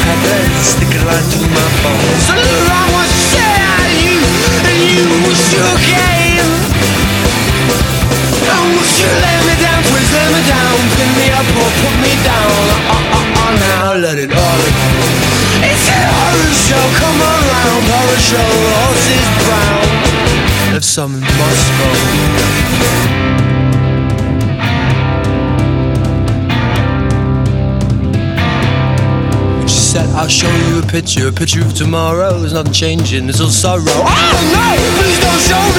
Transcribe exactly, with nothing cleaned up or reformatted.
peppers, stick a line through my bones. So look around what you say out of you, and you wish you came. Oh, would you lay me down, please lay me down, pin me up or put me down. Oh, oh, oh, now let it all go. It's a horror show, come on round, horror show, horses brown. If some in Moscow. I'll show you a picture, a picture of tomorrow. There's nothing changing, there's all sorrow. Oh no, please don't show